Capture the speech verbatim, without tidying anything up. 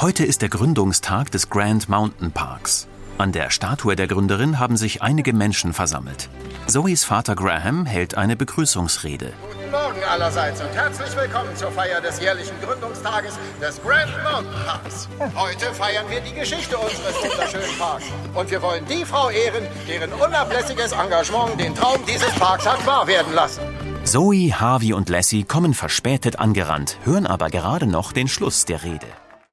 Heute ist der Gründungstag des Grand Mountain Parks. An der Statue der Gründerin haben sich einige Menschen versammelt. Zoes Vater Graham hält eine Begrüßungsrede. Guten Morgen allerseits und herzlich willkommen zur Feier des jährlichen Gründungstages des Grand Mountain Parks. Heute feiern wir die Geschichte unseres wunderschönen Parks. Und wir wollen die Frau ehren, deren unablässiges Engagement den Traum dieses Parks hat wahr werden lassen. Zoe, Harvey und Lassie kommen verspätet angerannt, hören aber gerade noch den Schluss der Rede.